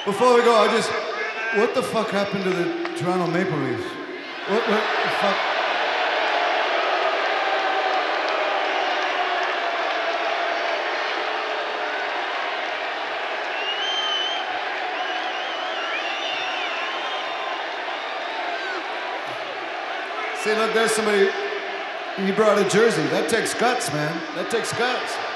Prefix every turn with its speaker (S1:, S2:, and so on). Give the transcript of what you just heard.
S1: Before we go, what the fuck happened to the Toronto Maple Leafs? What the fuck? See, look, there's somebody, he brought a jersey. That takes guts, man. That takes guts.